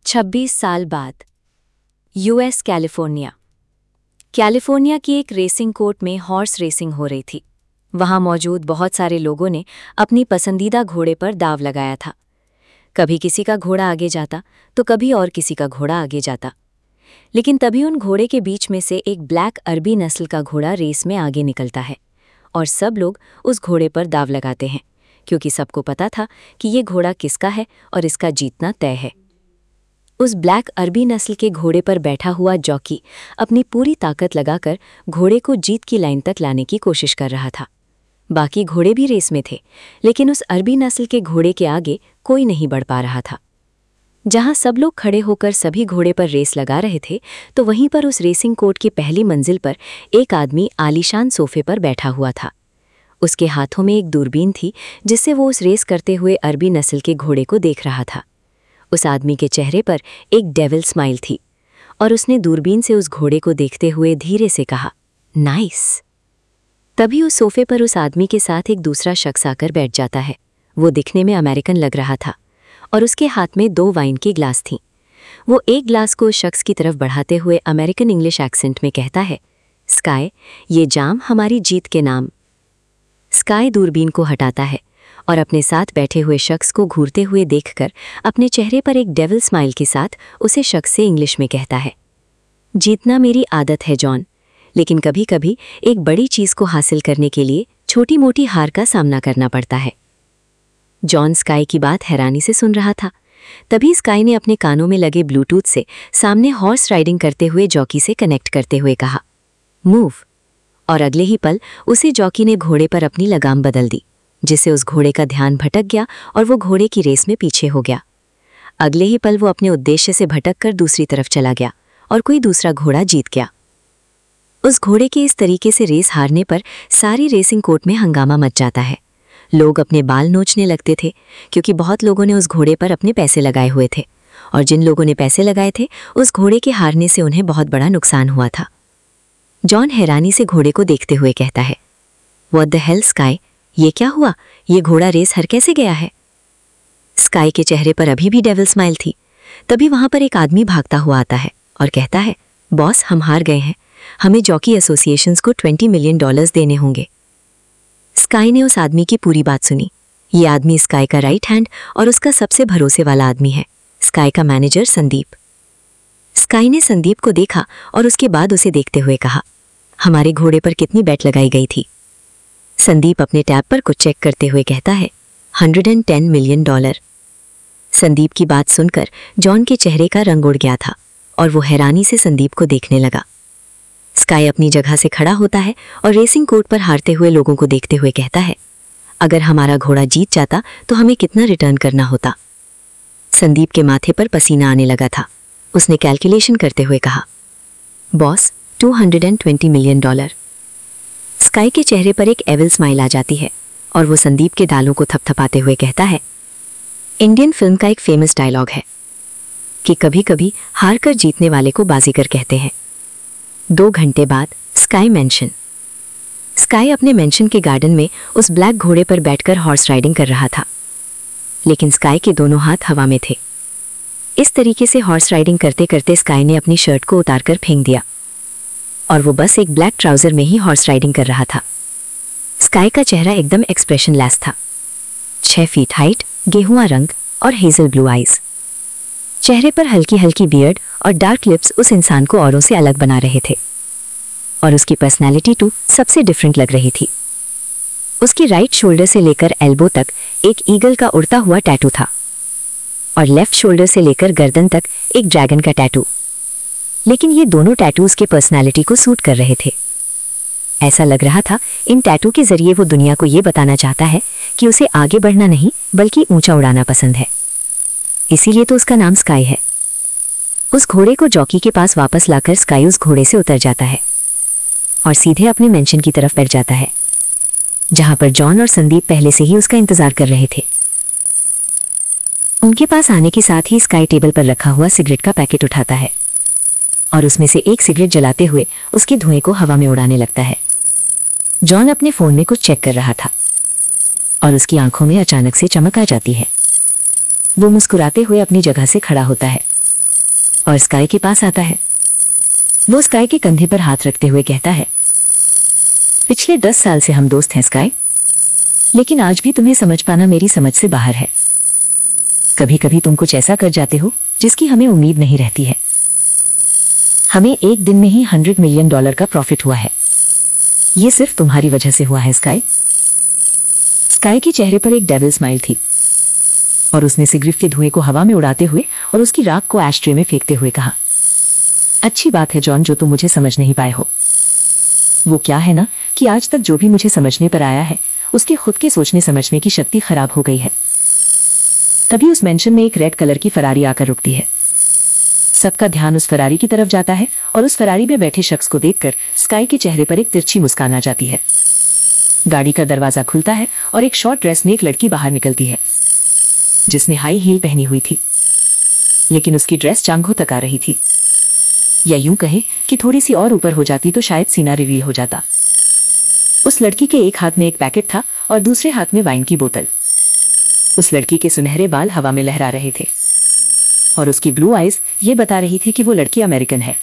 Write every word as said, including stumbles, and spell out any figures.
छब्बीस साल बाद यूएस कैलिफोर्निया कैलिफोर्निया की एक रेसिंग कोर्ट में हॉर्स रेसिंग हो रही थी। वहां मौजूद बहुत सारे लोगों ने अपनी पसंदीदा घोड़े पर दाव लगाया था। कभी किसी का घोड़ा आगे जाता तो कभी और किसी का घोड़ा आगे जाता, लेकिन तभी उन घोड़े के बीच में से एक ब्लैक अरबी नस्ल का घोड़ा रेस में आगे निकलता है और सब लोग उस घोड़े पर दाव लगाते हैं, क्योंकि सबको पता था कि ये घोड़ा किसका है और इसका जीतना तय है। उस ब्लैक अरबी नस्ल के घोड़े पर बैठा हुआ जॉकी अपनी पूरी ताकत लगाकर घोड़े को जीत की लाइन तक लाने की कोशिश कर रहा था। बाकी घोड़े भी रेस में थे, लेकिन उस अरबी नस्ल के घोड़े के आगे कोई नहीं बढ़ पा रहा था। जहां सब लोग खड़े होकर सभी घोड़े पर रेस लगा रहे थे, तो वहीं पर उस रेसिंग कोर्ट की पहली मंजिल पर एक आदमी आलीशान सोफे पर बैठा हुआ था। उसके हाथों में एक दूरबीन थी, जिससे वो उस रेस करते हुए अरबी नस्ल के घोड़े को देख रहा था। उस आदमी के चेहरे पर एक डेविल स्माइल थी और उसने दूरबीन से उस घोड़े को देखते हुए धीरे से कहा, नाइस। तभी उस सोफे पर उस आदमी के साथ एक दूसरा शख्स आकर बैठ जाता है। वो दिखने में अमेरिकन लग रहा था और उसके हाथ में दो वाइन की ग्लास थीं। वो एक ग्लास को उस शख्स की तरफ बढ़ाते हुए अमेरिकन इंग्लिश एक्सेंट में कहता है, स्काई, ये जाम हमारी जीत के नाम। स्काई दूरबीन को हटाता है और अपने साथ बैठे हुए शख्स को घूरते हुए देखकर अपने चेहरे पर एक डेविल स्माइल के साथ उसे शख्स से इंग्लिश में कहता है, जीतना मेरी आदत है जॉन, लेकिन कभी कभी एक बड़ी चीज को हासिल करने के लिए छोटी मोटी हार का सामना करना पड़ता है। जॉन स्काई की बात हैरानी से सुन रहा था। तभी स्काई ने अपने कानों में लगे ब्लूटूथ से सामने हॉर्स राइडिंग करते हुए जॉकी से कनेक्ट करते हुए कहा, मूव। और अगले ही पल उसे जॉकी ने घोड़े पर अपनी लगाम बदल दी, जिससे उस घोड़े का ध्यान भटक गया और वो घोड़े की रेस में पीछे हो गया। अगले ही पल वो अपने उद्देश्य से भटक कर दूसरी तरफ चला गया और कोई दूसरा घोड़ा जीत गया। उस घोड़े के इस तरीके से रेस हारने पर सारी रेसिंग कोर्ट में हंगामा मच जाता है। लोग अपने बाल नोचने लगते थे, क्योंकि बहुत लोगों ने उस घोड़े पर अपने पैसे लगाए हुए थे और जिन लोगों ने पैसे लगाए थे उस घोड़े के हारने से उन्हें बहुत बड़ा नुकसान हुआ था। जॉन हैरानी से घोड़े को देखते हुए कहता है, व्हाट द हेल स्काई, ये क्या हुआ? ये घोड़ा रेस हर कैसे गया है? स्काई के चेहरे पर अभी भी डेविल स्माइल थी। तभी वहां पर एक आदमी भागता हुआ आता है और कहता है, बॉस, हम हार गए हैं, हमें जॉकी एसोसिएशंस को ट्वेंटी मिलियन डॉलर्स देने होंगे। स्काई ने उस आदमी की पूरी बात सुनी। ये आदमी स्काई का राइट हैंड और उसका सबसे भरोसे वाला आदमी है, स्काई का मैनेजर संदीप। स्काई ने संदीप को देखा और उसके बाद उसे देखते हुए कहा, हमारे घोड़े पर कितनी बेट लगाई गई थी? संदीप अपने टैब पर कुछ चेक करते हुए कहता है, hundred and ten million dollar. Sandeep की बात सुनकर जॉन के चेहरे का रंग उड़ गया था और वो हैरानी से संदीप को देखने लगा। स्काई अपनी जगह से खड़ा होता है और रेसिंग कोर्ट पर हारते हुए लोगों को देखते हुए कहता है, अगर हमारा घोड़ा जीत जाता तो हमें कितना रिटर्न करना होता? संदीप के माथे पर पसीना आने लगा था। उसने कैलकुलेशन करते हुए कहा, boss, two hundred and twenty million dollar. Sky के चेहरे पर एक एविल स्माइल आ जाती है और वो संदीप के दालों को थपथपाते हुए कहता है, इंडियन फिल्म का एक फेमस डायलॉग है कि कभी कभी हार कर जीतने वाले को बाजीगर कहते हैं। दो घंटे बाद स्काई मेंशन स्काई अपने मेंशन के गार्डन में उस ब्लैक घोड़े पर बैठकर हॉर्स राइडिंग कर रहा था, लेकिन स्काई के दोनों हाथ हवा में थे। इस तरीके से हॉर्स राइडिंग करते करते स्काई ने अपनी शर्ट को उतारकर फेंक दिया और वो बस एक ब्लैक ट्राउजर में ही हॉर्स राइडिंग कर रहा था। स्काई का चेहरा एकदम एक्सप्रेशनलेस था। छह फीट हाइट, गेहुआ रंग और हेजल ब्लू आईज। चेहरे पर हल्की हल्की बियर्ड और डार्क लिप्स उस इंसान को औरों से अलग बना रहे थे और उसकी पर्सनैलिटी टू सबसे डिफरेंट लग रही थी। उसकी राइट शोल्डर से लेकर एल्बो तक एक ईगल का उड़ता हुआ टैटू था और लेफ्ट शोल्डर से लेकर गर्दन तक एक ड्रैगन का टैटू। लेकिन ये दोनों टैटू उसके पर्सनैलिटी को सूट कर रहे थे। ऐसा लग रहा था इन टैटू के जरिए वो दुनिया को ये बताना चाहता है कि उसे आगे बढ़ना नहीं बल्कि ऊंचा उड़ाना पसंद है। इसीलिए तो उसका नाम स्काई है। उस घोड़े को जॉकी के पास वापस लाकर स्काई उस घोड़े से उतर जाता है और सीधे अपने मेंशन की तरफ बैठ जाता है, जहां पर जॉन और संदीप पहले से ही उसका इंतजार कर रहे थे। उनके पास आने के साथ ही स्काई टेबल पर रखा हुआ सिगरेट का पैकेट उठाता है और उसमें से एक सिगरेट जलाते हुए उसके धुएं को हवा में उड़ाने लगता है। जॉन अपने फोन में कुछ चेक कर रहा था और उसकी आंखों में अचानक से चमक आ जाती है। वो मुस्कुराते हुए अपनी जगह से खड़ा होता है और स्काई के पास आता है। वो स्काई के कंधे पर हाथ रखते हुए कहता है, पिछले दस साल से हम दोस्त हैं स्काई, लेकिन आज भी तुम्हें समझ पाना मेरी समझ से बाहर है। कभी कभी तुम कुछ ऐसा कर जाते हो जिसकी हमें उम्मीद नहीं रहती है। हमें एक दिन में ही हंड्रेड मिलियन डॉलर का प्रॉफिट हुआ है। ये सिर्फ तुम्हारी वजह से हुआ है स्काई। स्काई के चेहरे पर एक डेविल स्माइल थी और उसने सिगरेट के धुएं को हवा में उड़ाते हुए और उसकी राख को एशट्रे में फेंकते हुए कहा, अच्छी बात है जॉन जो तुम मुझे समझ नहीं पाए हो। वो क्या है ना कि आज तक जो भी मुझे समझने पर आया है उसके खुद के सोचने समझने की शक्ति खराब हो गई है। तभी उस मेंशन में एक रेड कलर की फरारी आकर रुकती है। सबका ध्यान उस फरारी की तरफ जाता है और उस फरारी में बैठे शख्स को देखकर स्काई के चेहरे पर एक तिरछी मुस्कान आ जाती है। गाड़ी का दरवाजा खुलता है और एक शॉर्ट ड्रेस में एक लड़की बाहर निकलती है जिसने हाई हील पहनी हुई थी, लेकिन उसकी ड्रेस जांघों तक आ रही थी, या यूं कहे कि थोड़ी सी और ऊपर हो जाती तो शायद सीना रिवील हो जाता। उस लड़की के एक हाथ में एक पैकेट था और दूसरे हाथ में वाइन की बोतल। उस लड़की के सुनहरे बाल हवा में लहरा रहे थे और उसकी ब्लू आइज ये बता रही थी कि वो लड़की अमेरिकन है।